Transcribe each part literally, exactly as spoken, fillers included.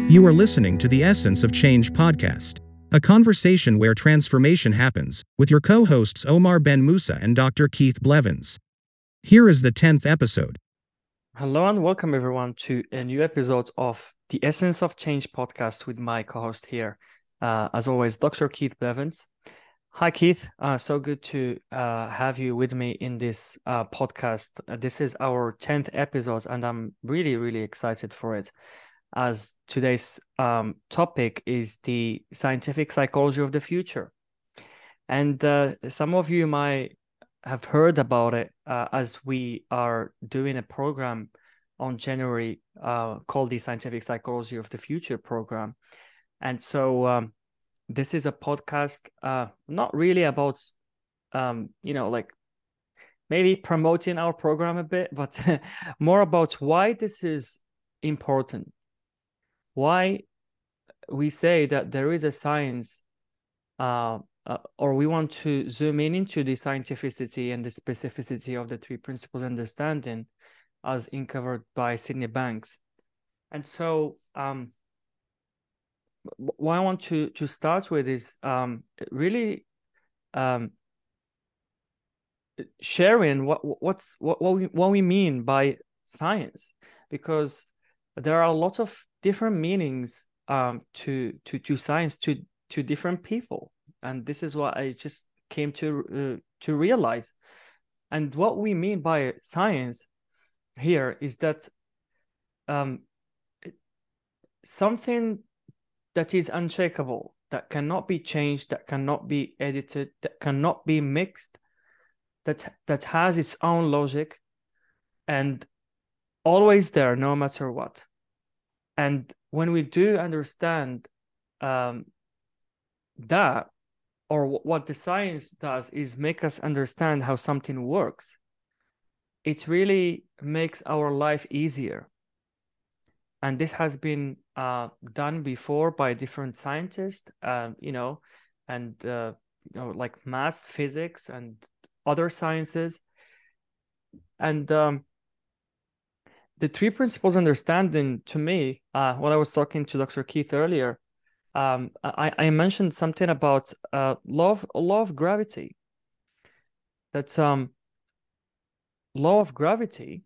You are listening to the Essence of Change podcast, a conversation where transformation happens, with your co hosts Omar Ben Musa and Doctor Keith Blevins. Here is the tenth episode. Hello and welcome everyone to a new episode of the Essence of Change podcast with my co-host here, uh, as always, Doctor Keith Blevins. Hi Keith, uh, so good to uh, have you with me in this uh, podcast. Uh, this is our tenth episode and I'm really, really excited for it, as today's um, topic is the scientific psychology of the future. And uh, some of you might have heard about it uh, as we are doing a program on January uh, called the Scientific Psychology of the Future program. And so um, this is a podcast uh, not really about, um, you know, like maybe promoting our program a bit, but more about why this is important. Why we say that there is a science uh, Uh, or we want to zoom in into the scientificity and the specificity of the three principles understanding as uncovered by Sydney Banks. And so um, what I want to, to start with is um, really um, sharing what what's what, what, we, what we mean by science, because there are a lot of different meanings um, to, to, to science to, to different people. And this is what I just came to uh, to realize. And what we mean by science here is that um, something that is unshakable, that cannot be changed, that cannot be edited, that cannot be mixed, that that has its own logic and always there, no matter what. And when we do understand um, that, or what the science does is make us understand how something works, it really makes our life easier. And this has been uh, done before by different scientists, um, you know, and uh, you know, like math, physics, and other sciences. And um, the three principles understanding, to me, uh, when I was talking to Doctor Keith earlier, Um, I, I mentioned something about uh, law of law of gravity. That um, law of gravity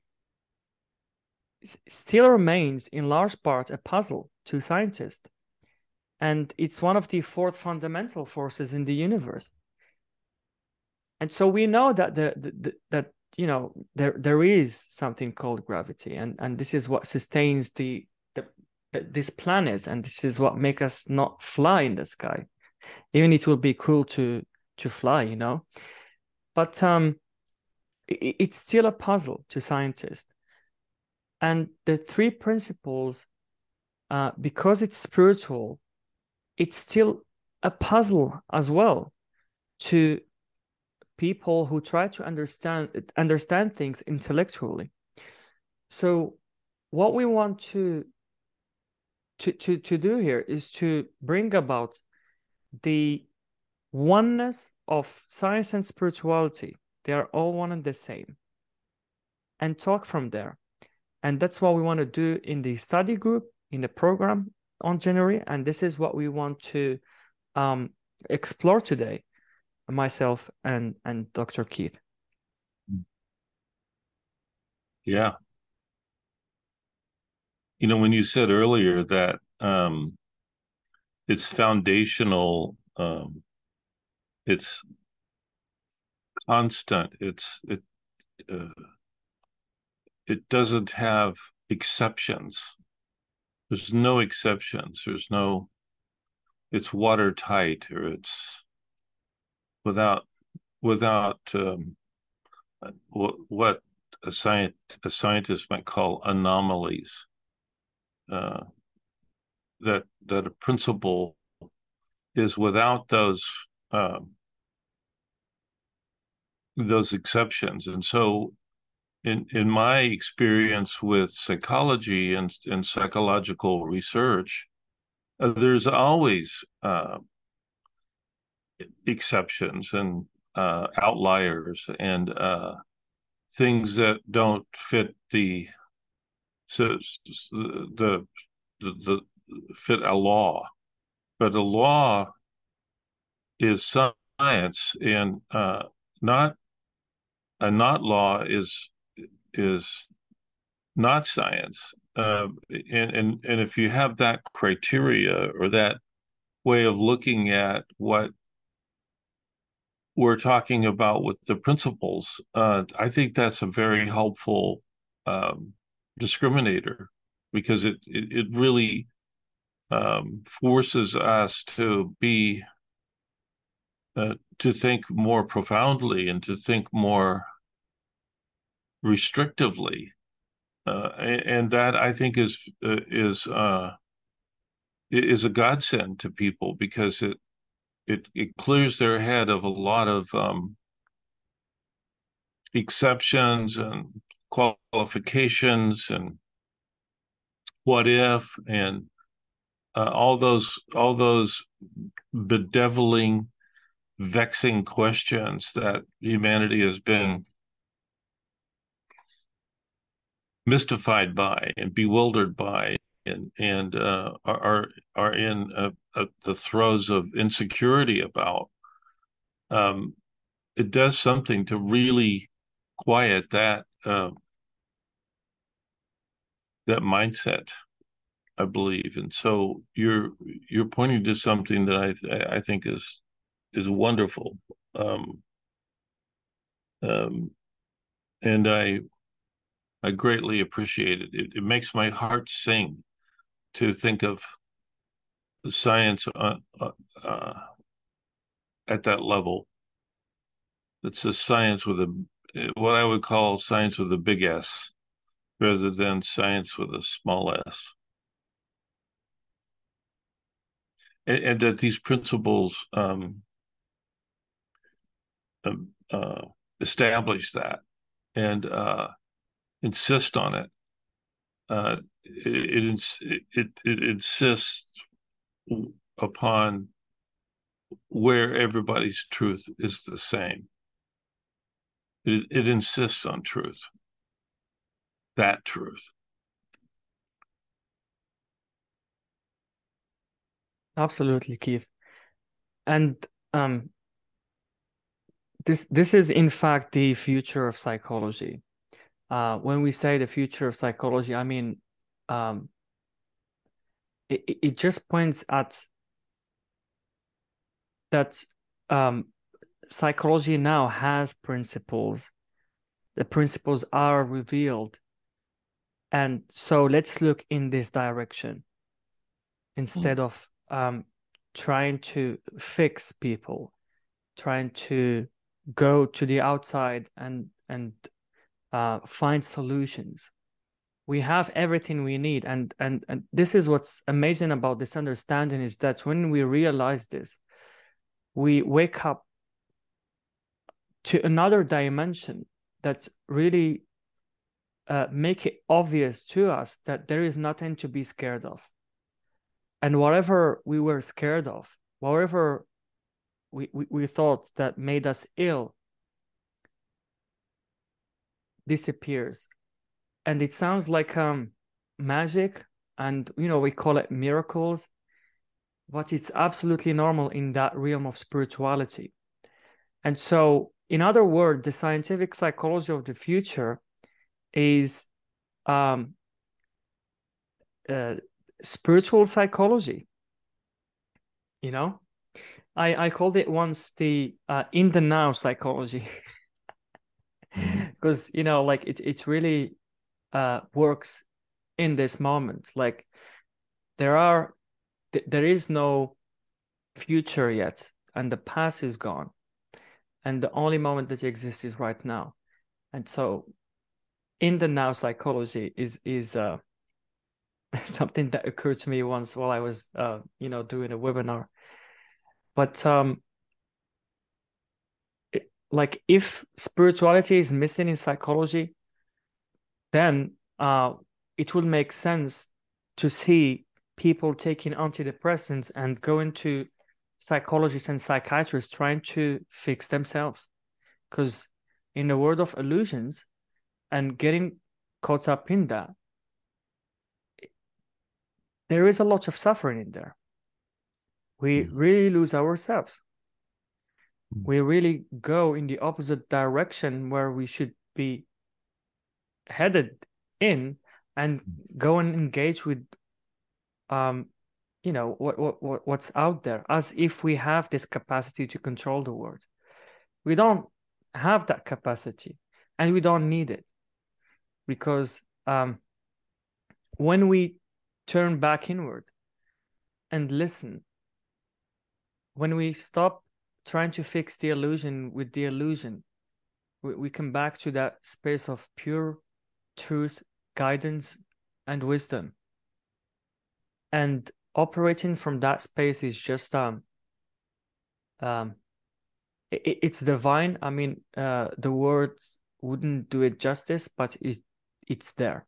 still remains in large part a puzzle to scientists, and it's one of the four fundamental forces in the universe. And so we know that the, the, the that you know there there is something called gravity, and and this is what sustains the the this planet, and this is what makes us not fly in the sky. Even it will be cool to to fly, you know, but um, it, it's still a puzzle to scientists. And the three principles, uh, because it's spiritual, it's still a puzzle as well to people who try to understand understand things intellectually. So what we want to to to, to do here is to bring about the oneness of science and spirituality. They are all one and the same, and talk from there. And that's what we want to do in the study group, in the program on January. And this is what we want to um, explore today, myself and, and Doctor Keith. Yeah. You know, when you said earlier that um, it's foundational, um, it's constant, it's it uh, it doesn't have exceptions. There's no exceptions. There's no, it's watertight, or it's without without um, what what a science a scientist might call anomalies. Uh, that that a principle is without those um, those exceptions. And so in in my experience with psychology and, and psychological research, uh, there's always uh, exceptions and uh, outliers and uh, things that don't fit the so the the the fit a law, but a law is science, and uh, not a not law is is not science. Uh, and and and if you have that criteria or that way of looking at what we're talking about with the principles, uh, I think that's a very helpful um, discriminator, because it it, it really um, forces us to be uh, to think more profoundly and to think more restrictively, uh, and, and that I think is uh, is uh, is a godsend to people, because it it it clears their head of a lot of um, exceptions and qualifications and what if, and uh, all those all those bedeviling, vexing questions that humanity has been mystified by and bewildered by, and and uh, are are in uh, uh, the throes of insecurity about. Um, it does something to really quiet that uh, that mindset, I believe. And so you're you're pointing to something that I I think is is wonderful, um, um, and I I greatly appreciate it. It, it makes my heart sing to think of the science uh, uh, uh, at that level. It's a science with a what I would call science with a big S, rather than science with a small s. And, and that these principles um, um, uh, establish that and uh, insist on it. Uh, it, it, it, it insists upon where everybody's truth is the same. It, it insists on truth, that truth. Absolutely, Keith. And um, this this is in fact the future of psychology. Uh, when we say the future of psychology, I mean um, it, it just points at that um, psychology now has principles. The principles are revealed. And so let's look in this direction instead mm. of um, trying to fix people, trying to go to the outside and, and uh, find solutions. We have everything we need. And, and, and this is what's amazing about this understanding, is that when we realize this, we wake up to another dimension that really uh, make it obvious to us that there is nothing to be scared of. And whatever we were scared of, whatever we, we, we thought that made us ill, disappears. And it sounds like um, magic, and you know, we call it miracles, but it's absolutely normal in that realm of spirituality. And so, in other words, the scientific psychology of the future is um, uh, spiritual psychology. You know, I I called it once the uh, in the now psychology, because you know, like it it really uh, works in this moment. Like there are th there is no future yet, and the past is gone, and the only moment that exists is right now. And so in the now psychology is is uh something that occurred to me once while I was uh you know doing a webinar. But um it, like if spirituality is missing in psychology, then uh it would make sense to see people taking antidepressants and going to psychologists and psychiatrists trying to fix themselves. Because in the world of illusions and getting caught up in that, there is a lot of suffering in there. We mm. really lose ourselves. Mm. We really go in the opposite direction where we should be headed in, and go and engage with, um, you know, what, what, what what's out there, as if we have this capacity to control the world. We don't have that capacity, and we don't need it, because um, when we turn back inward and listen, when we stop trying to fix the illusion with the illusion, we, we come back to that space of pure truth, guidance, and wisdom. And operating from that space is just um um it, it's divine. I mean, uh the words wouldn't do it justice, but it, it's there.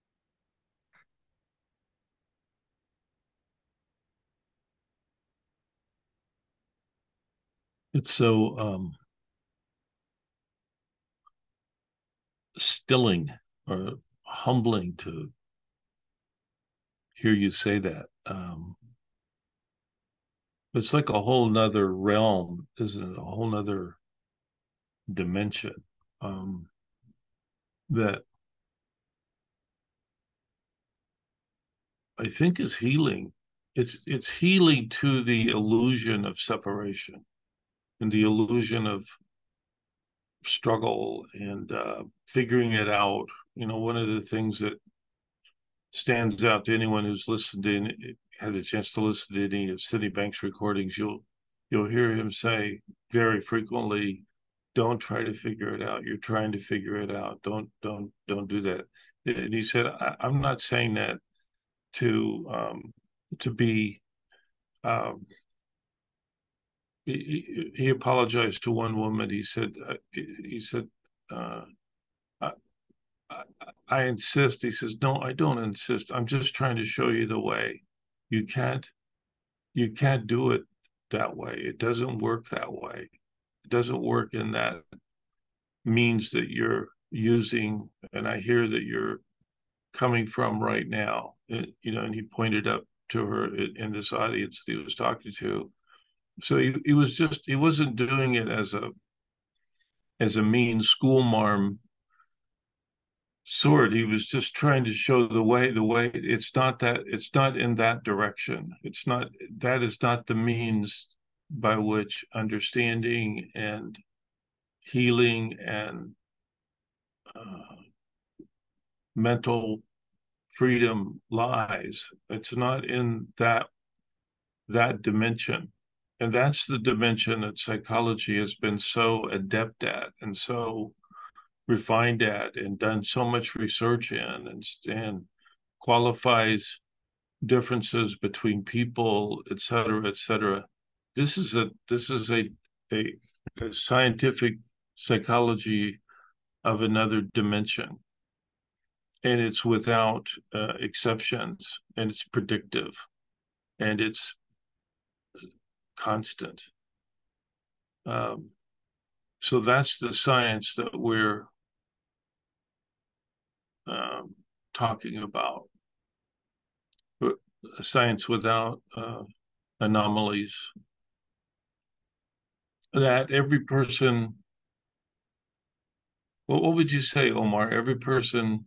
It's so um stilling or humbling to hear you say that. Um, it's like a whole nother realm, isn't it? A whole nother dimension um, that I think is healing. It's it's healing to the illusion of separation and the illusion of struggle and uh, figuring it out. You know, one of the things that stands out to anyone who's listened in, had a chance to listen to any of Sydney Banks recordings, you'll you'll hear him say very frequently, "Don't try to figure it out. You're trying to figure it out. Don't don't don't do that." And he said, I, "I'm not saying that to um, to be." Um, he, he apologized to one woman. He said, uh, "He said." Uh, I, I, I insist. He says, "No, I don't insist. I'm just trying to show you the way. You can't, you can't do it that way. It doesn't work that way. It doesn't work in that means that you're using." And I hear that you're coming from right now. And, you know, and he pointed up to her in, in this audience that he was talking to. So he, he was just, he wasn't doing it as a, as a mean schoolmarm sort. He was just trying to show the way, the way it's not that, it's not in that direction. It's not, that is not the means by which understanding and healing and uh, mental freedom lies. It's not in that, that dimension. And that's the dimension that psychology has been so adept at and so refined at and done so much research in, and, and qualifies differences between people, et cetera, et cetera. This is a this is a, a, a scientific psychology of another dimension, and it's without uh, exceptions, and it's predictive, and it's constant. Um, so that's the science that we're um, talking about. A science without uh, anomalies. That every person, well, what would you say, Omar? Every person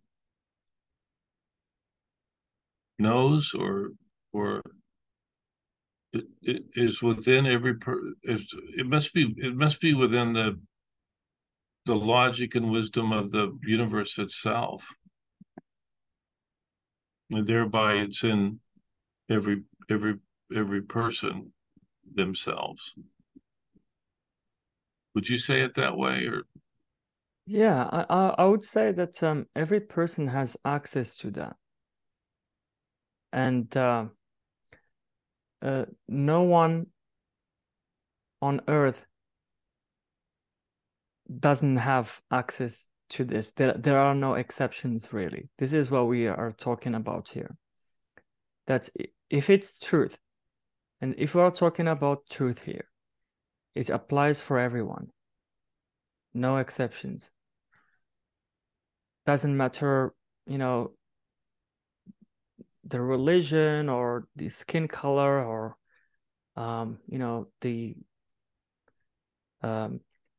knows, or or it, it is within every per. Is, it must be. It must be within the the logic and wisdom of the universe itself, and thereby it's in every every every person themselves. Would you say it that way, or? Yeah, I I would say that um, every person has access to that, and uh, uh, no one on Earth doesn't have access to this. There there are no exceptions, really. This is what we are talking about here. That if it's truth, and if we are talking about truth here, it applies for everyone. No exceptions. Doesn't matter, you know, the religion or the skin color or um, you know, the um,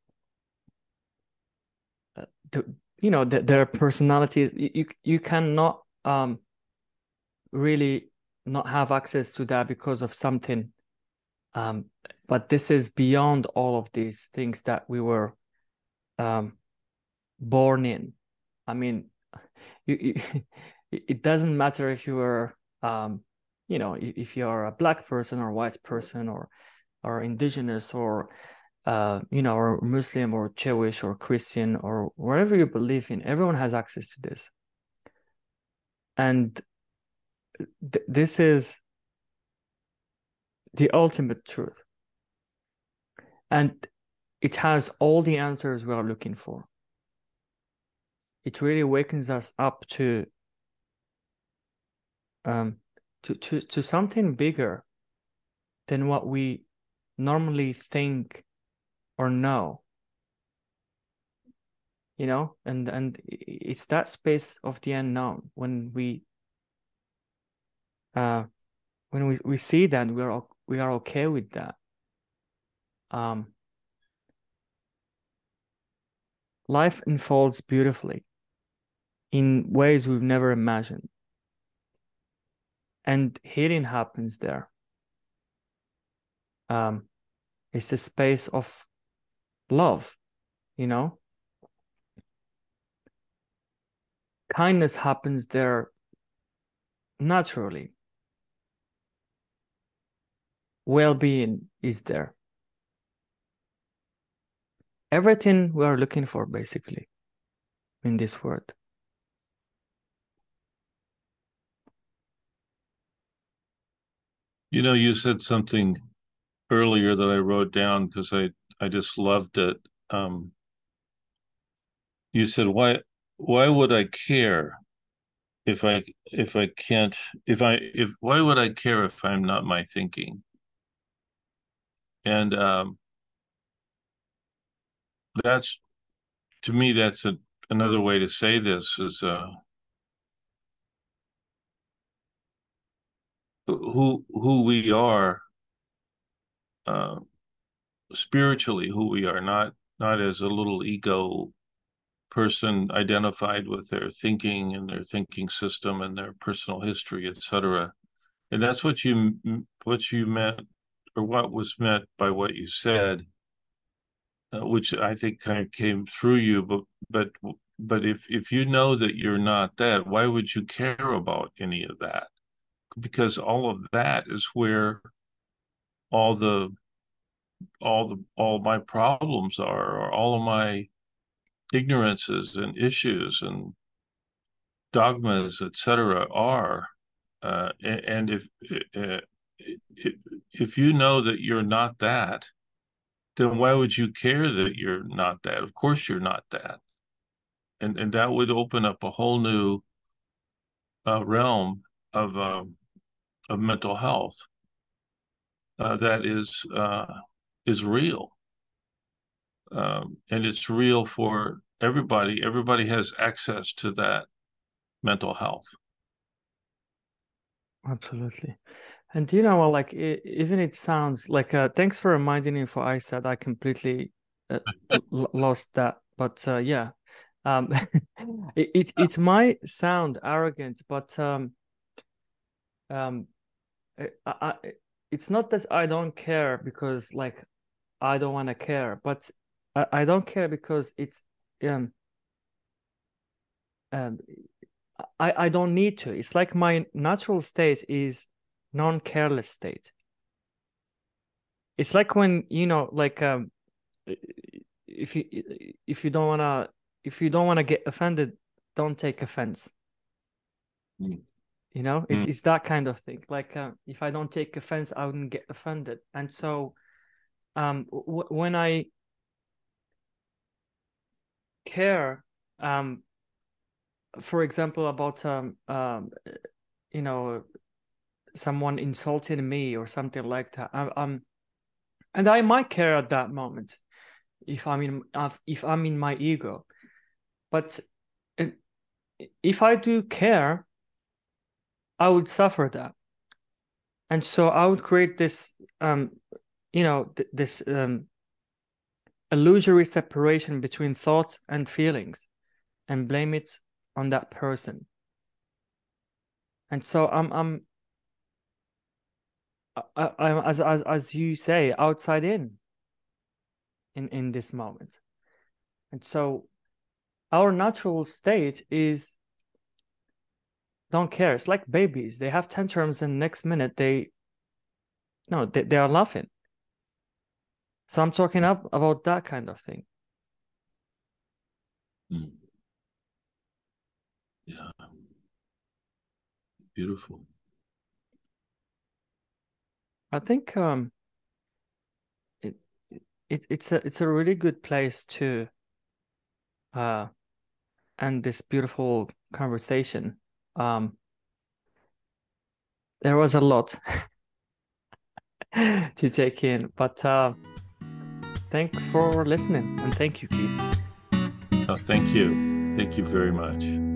uh, the you know the, their personalities. You you, you cannot um really not have access to that because of something. Um, but this is beyond all of these things that we were um born in. I mean, you, you it doesn't matter if you were um you know, if you're a black person or white person or or indigenous or uh you know, or Muslim or Jewish or Christian or wherever you believe in, everyone has access to this. And th this is the ultimate truth, and it has all the answers we are looking for. It really wakens us up to um to to to something bigger than what we normally think or know, you know. And and it's that space of the unknown. When we uh when we, we see that, we are we are okay with that. Um life unfolds beautifully in ways we've never imagined, and healing happens there. Um it's a space of love, you know. Kindness happens there naturally. Well-being is there. Everything we are looking for, basically, in this world. You know, you said something earlier that I wrote down because I, I just loved it. Um, you said, why why would I care if I if I can't if I if why would I care if I'm not my thinking? And um, that's, to me, that's a, another way to say this is uh, who who we are uh, spiritually, who we are, not not as a little ego person identified with their thinking and their thinking system and their personal history, et cetera. And that's what you what you meant, or what was meant by what you said, uh, which I think kind of came through you. But but but if if you know that you're not that, why would you care about any of that? Because all of that is where all the all the all my problems are, or all of my ignorances and issues and dogmas, et cetera, are. Uh, and if uh, if you know that you're not that, then why would you care that you're not that? Of course, you're not that, and and that would open up a whole new uh, realm of um, of mental health uh, that is uh, is real, um, and it's real for everybody. Everybody has access to that mental health. Absolutely. And you know, like it, even it sounds like uh, thanks for reminding me. For I said I completely uh, lost that, but uh, yeah, um, it, it it might sound arrogant, but um, um, I, I, it's not that I don't care because like I don't want to care, but I, I don't care because it's um um I I don't need to. It's like my natural state is non-careless state. It's like when, you know, like um if you if you don't wanna if you don't wanna get offended, don't take offense. Mm. You know, it, Mm. it's that kind of thing. Like uh, if I don't take offense, I wouldn't get offended. And so um w when I care, um for example, about um um you know, someone insulting me or something like that, I, I'm and I might care at that moment if I'm in if I'm in my ego, but if I do care, I would suffer that. And so I would create this, um, you know, th- this um, illusory separation between thoughts and feelings, and blame it on that person. And so I'm, I'm, I, I'm as as as you say, outside in, in in this moment. And so our natural state is don't care. It's like babies. They have tantrums, and next minute they, no, they, they are laughing. So I'm talking up about that kind of thing. Mm. Yeah. Beautiful. I think um, it, it it's a it's a really good place to uh end this beautiful conversation. Um, there was a lot to take in, but uh, thanks for listening, and thank you, Keith. Oh, thank you. Thank you very much.